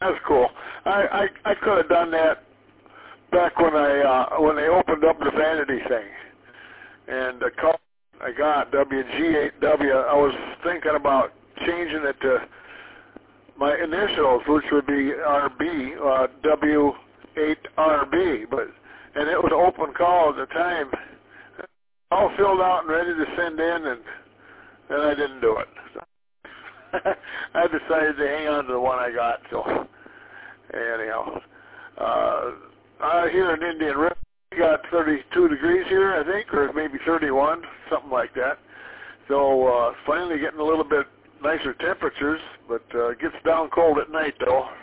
That's cool. I could have done that back when they opened up the vanity thing, and the call I got WG8W. I was thinking about changing it to my initials, which would be RB, W8RB, and it was an open call at the time, all filled out and ready to send in, and then I didn't do it. So I decided to hang on to the one I got. So anyhow, here in Indian River, we got 32 degrees here, I think, or maybe 31, something like that. So finally getting a little bit nicer temperatures, but it gets down cold at night, though.